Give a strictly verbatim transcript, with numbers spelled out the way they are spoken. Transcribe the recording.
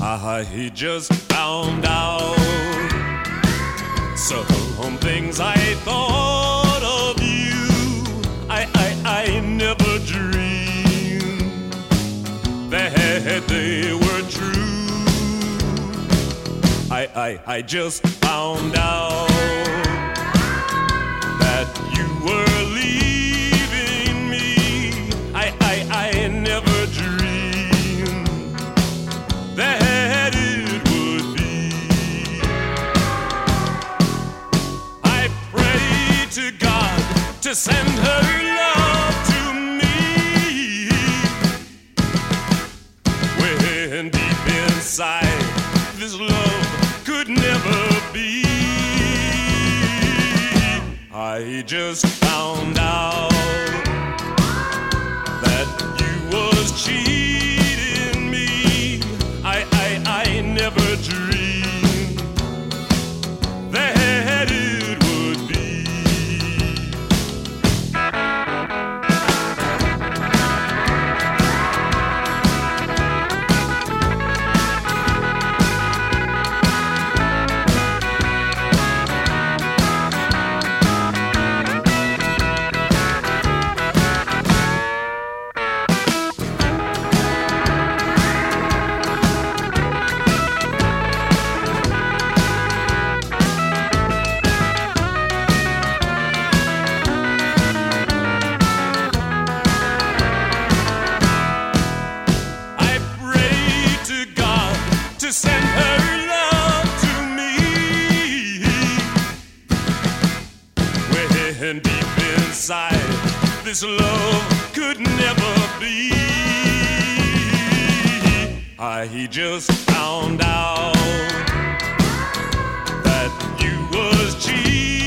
I just found out some things I thought of you. I, I, I never dreamed that they were true. I, I, I just found out that you were leaving me. I, I, I never dreamed that it would be. I pray to God to send her love to me, when deep inside this love could never be. I just found out that you was cheating me. I, I, I never dreamed that it would be. To send her love to me, when deep inside this love could never be. I just found out that you was cheating.